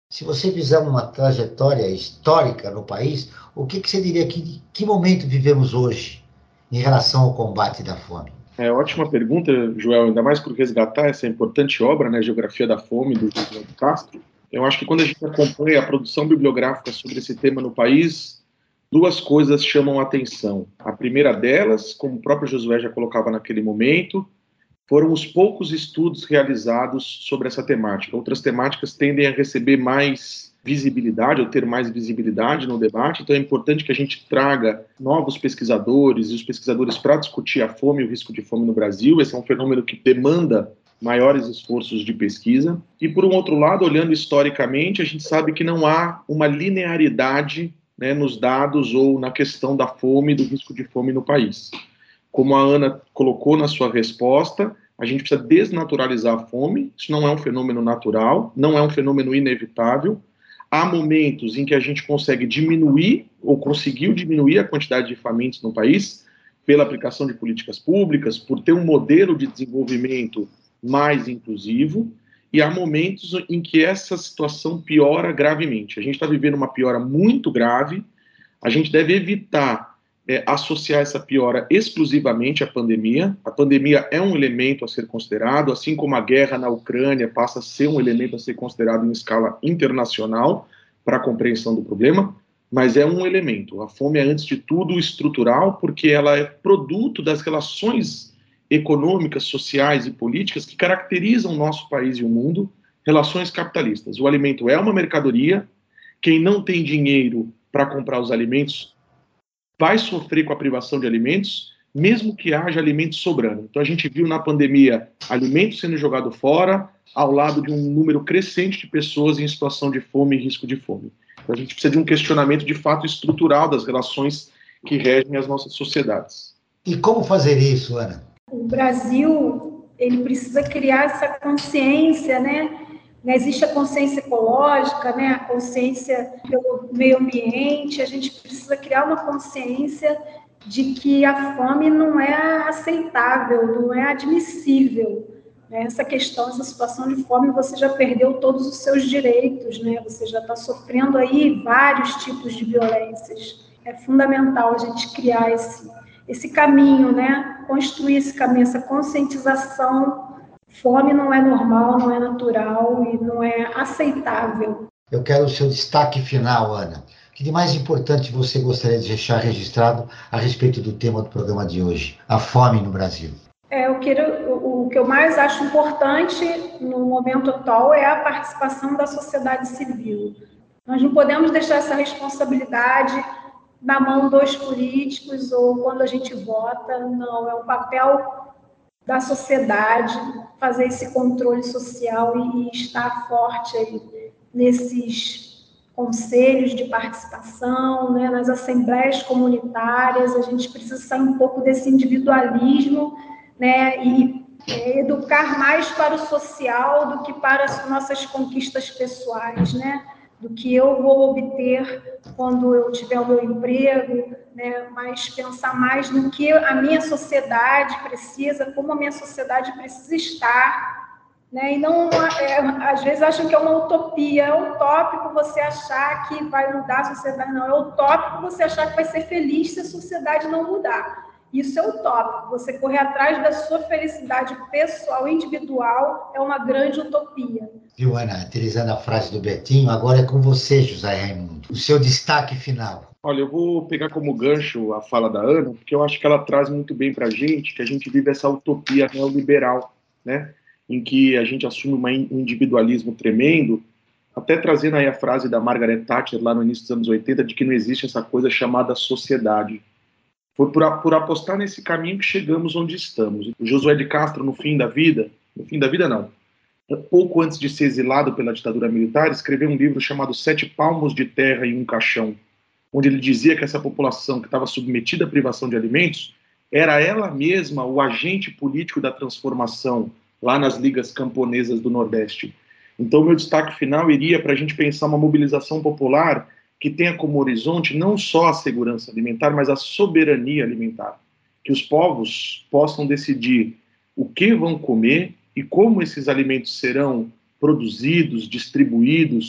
Se você fizer uma trajetória histórica no país, o que, que você diria que que momento vivemos hoje em relação ao combate da fome? É ótima pergunta, Joel, ainda mais por resgatar essa importante obra, né, Geografia da Fome, do José de Castro. Eu acho que quando a gente acompanha a produção bibliográfica sobre esse tema no país, duas coisas chamam a atenção. A primeira delas, como o próprio Josué já colocava naquele momento, foram os poucos estudos realizados sobre essa temática. Outras temáticas tendem a receber mais visibilidade, ou ter mais visibilidade no debate, então é importante que a gente traga novos pesquisadores e os pesquisadores para discutir a fome e o risco de fome no Brasil. Esse é um fenômeno que demanda maiores esforços de pesquisa. E, por um outro lado, olhando historicamente, a gente sabe que não há uma linearidade, né, nos dados ou na questão da fome e do risco de fome no país. Como a Ana colocou na sua resposta, a gente precisa desnaturalizar a fome. Isso não é um fenômeno natural, não é um fenômeno inevitável. Há momentos em que a gente consegue diminuir, ou conseguiu diminuir a quantidade de famintos no país, pela aplicação de políticas públicas, por ter um modelo de desenvolvimento mais inclusivo, e há momentos em que essa situação piora gravemente. A gente está vivendo uma piora muito grave, a gente deve evitar É, associar essa piora exclusivamente à pandemia. A pandemia é um elemento a ser considerado, assim como a guerra na Ucrânia passa a ser um elemento a ser considerado em escala internacional para a compreensão do problema, mas é um elemento. A fome é, antes de tudo, estrutural, porque ela é produto das relações econômicas, sociais e políticas que caracterizam o nosso país e o mundo, relações capitalistas. O alimento é uma mercadoria, quem não tem dinheiro para comprar os alimentos vai sofrer com a privação de alimentos, mesmo que haja alimentos sobrando. Então a gente viu na pandemia alimentos sendo jogados fora, ao lado de um número crescente de pessoas em situação de fome e risco de fome. Então a gente precisa de um questionamento de fato estrutural das relações que regem as nossas sociedades. E como fazer isso, Ana? O Brasil, ele precisa criar essa consciência, né? Existe a consciência ecológica, né, a consciência pelo meio ambiente. A gente precisa criar uma consciência de que a fome não é aceitável, não é admissível. Né? Essa questão, essa situação de fome, você já perdeu todos os seus direitos, né? Você já está sofrendo aí vários tipos de violências. É fundamental a gente criar esse, esse caminho, né? Construir esse caminho, essa conscientização. Fome não é normal, não é natural e não é aceitável. Eu quero o seu destaque final, Ana. O que de mais importante você gostaria de deixar registrado a respeito do tema do programa de hoje, a fome no Brasil? É, eu quero, o que eu mais acho importante no momento atual é a participação da sociedade civil. Nós não podemos deixar essa responsabilidade na mão dos políticos ou quando a gente vota, não, é um papel da sociedade fazer esse controle social e estar forte aí nesses conselhos de participação, né, nas assembleias comunitárias. A gente precisa sair um pouco desse individualismo, né, e é, educar mais para o social do que para as nossas conquistas pessoais, né, do que eu vou obter quando eu tiver o meu emprego, né, mas pensar mais no que a minha sociedade precisa, como a minha sociedade precisa estar, né, e não, é, às vezes acham que é uma utopia, é utópico você achar que vai mudar a sociedade, não, é utópico você achar que vai ser feliz se a sociedade não mudar. Isso é utópico, você correr atrás da sua felicidade pessoal, individual, é uma grande utopia. Viu, Ana, utilizando a frase do Betinho, agora é com você, José Raimundo. O seu destaque final. Olha, eu vou pegar como gancho a fala da Ana, porque eu acho que ela traz muito bem para a gente, que a gente vive essa utopia neoliberal, né, em que a gente assume um individualismo tremendo, até trazendo aí a frase da Margaret Thatcher, lá no início dos anos oitenta, de que não existe essa coisa chamada sociedade. Foi por, por apostar nesse caminho que chegamos onde estamos. O Josué de Castro, no fim da vida, no fim da vida não, pouco antes de ser exilado pela ditadura militar, escreveu um livro chamado Sete Palmos de Terra e um Caixão, onde ele dizia que essa população que estava submetida à privação de alimentos era ela mesma o agente político da transformação lá nas ligas camponesas do Nordeste. Então, meu destaque final iria para a gente pensar uma mobilização popular que tenha como horizonte não só a segurança alimentar, mas a soberania alimentar. Que os povos possam decidir o que vão comer e como esses alimentos serão produzidos, distribuídos,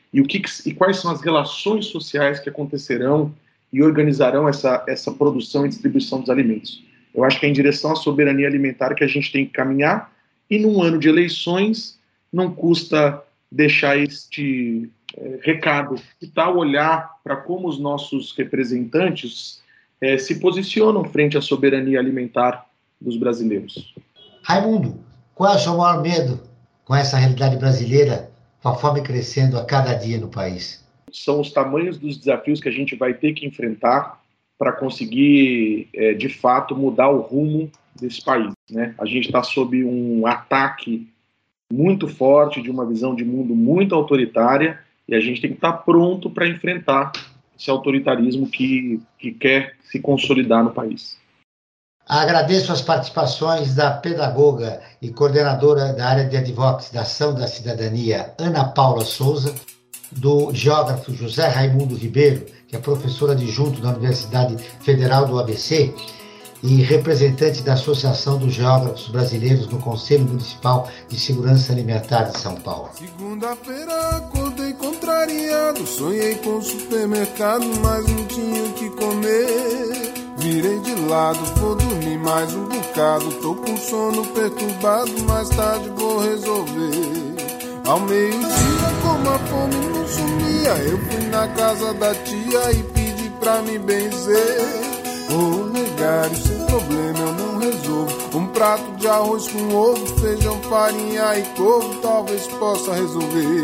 e, o que, e quais são as relações sociais que acontecerão e organizarão essa, essa produção e distribuição dos alimentos. Eu acho que é em direção à soberania alimentar que a gente tem que caminhar, e num ano de eleições não custa deixar este é, recado. Que tal olhar para como os nossos representantes é, se posicionam frente à soberania alimentar dos brasileiros? Raimundo, qual é o seu maior medo com essa realidade brasileira, com a fome crescendo a cada dia no país? São os tamanhos dos desafios que a gente vai ter que enfrentar para conseguir, é, de fato, mudar o rumo desse país, né? A gente está sob um ataque muito forte de uma visão de mundo muito autoritária, e a gente tem que estar pronto para enfrentar esse autoritarismo que, que quer se consolidar no país. Agradeço as participações da pedagoga e coordenadora da área de advocacy da Ação da Cidadania, Ana Paula Souza, do geógrafo José Raimundo Ribeiro, que é professor adjunto da Universidade Federal do A B C e representante da Associação dos Geógrafos Brasileiros no Conselho Municipal de Segurança Alimentar de São Paulo. Segunda-feira acordei contrariado, sonhei com o supermercado, mas não tinha o que comer. Virei de lado, vou dormir mais um bocado, tô com sono perturbado, mais tarde vou resolver. Ao meio-dia, como a fome não sumia, eu fui na casa da tia e pedi pra me benzer. Ô negário, sem problema eu não resolvo. Um prato de arroz com ovo, feijão, farinha e couve, talvez possa resolver.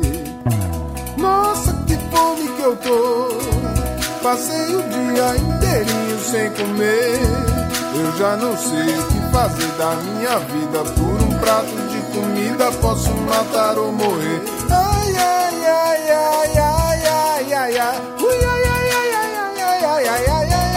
Nossa, que fome que eu tô, passei o dia inteirinho sem comer. Eu já não sei o que fazer da minha vida, por um prato de comida posso matar ou morrer. Ai, ai, ai, ai, ai, ai, ai, ai. Ui, ai, ai, ai, ai, ai, ai, ai, ai, ai, ai.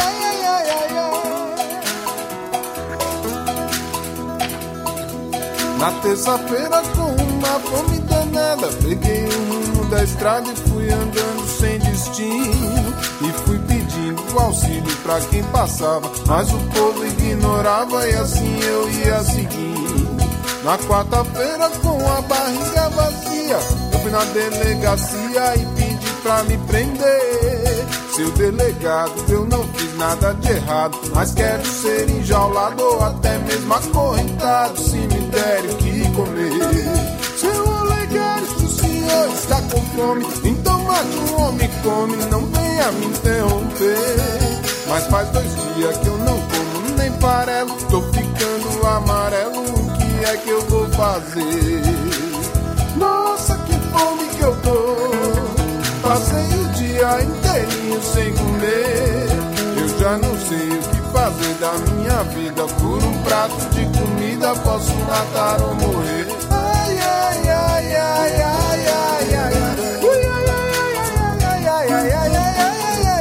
Na terça-feira, com uma fome danada, peguei o rumo da estrada e fui andando sem destino. E fui pedindo auxílio pra quem passava, mas o povo ignorava e assim eu ia seguindo. Na quarta-feira, com a barriga vazia, eu fui na delegacia e pedi pra me prender. Seu delegado, eu não fiz nada de errado, mas quero ser enjaulado ou até mesmo acorrentado, se me der o que comer. Seu olegário, se o senhor está com fome, então mate um homem e come, não venha me interromper. Mas faz dois dias que eu não como nem farelo, tô ficando amarelo, o que é que eu vou fazer? Nossa, que fome que eu tô, passei o dia inteirinho sem comer. Eu já não sei o que fazer da minha vida, por um prato de comida posso matar ou morrer. Ai, ai, ai, ai, ai, ai, ai, ai. Ui, ai, ai, ai, ai, ai, ai, ai, ai, ai, ai, ai.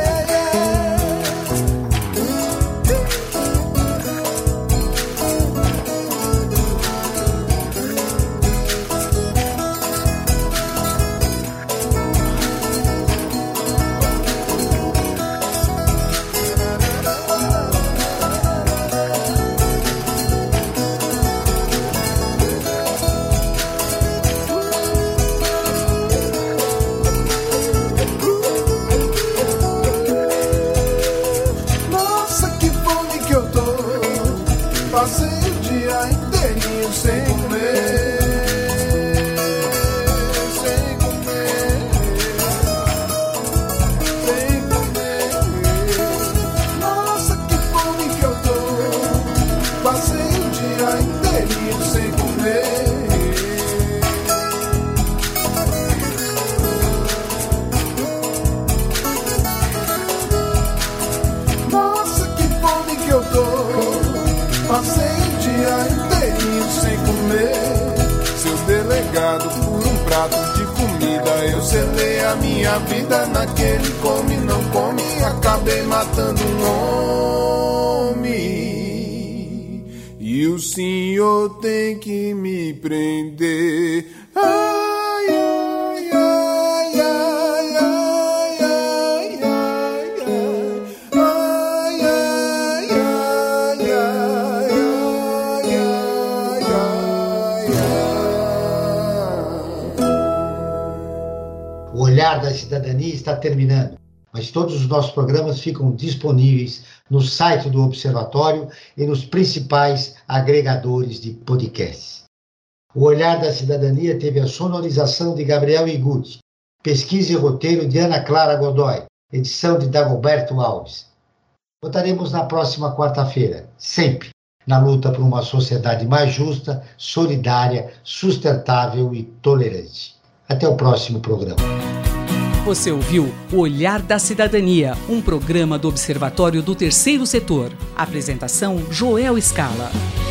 Por um prato de comida eu selei a minha vida naquele come não come, acabei matando um homem e o senhor tem que me prender. Ai, ai, ai, ai, ai, ai, ai, ai, ai, ai, ai, ai, ai. O Olhar da Cidadania está terminando, mas todos os nossos programas ficam disponíveis no site do Observatório e nos principais agregadores de podcasts. O Olhar da Cidadania teve a sonorização de Gabriel Iguchi, pesquisa e roteiro de Ana Clara Godoy, edição de Dagoberto Alves. Voltaremos na próxima quarta-feira, sempre na luta por uma sociedade mais justa, solidária, sustentável e tolerante. Até o próximo programa. Você ouviu O Olhar da Cidadania, um programa do Observatório do Terceiro Setor. Apresentação: Joel Scala.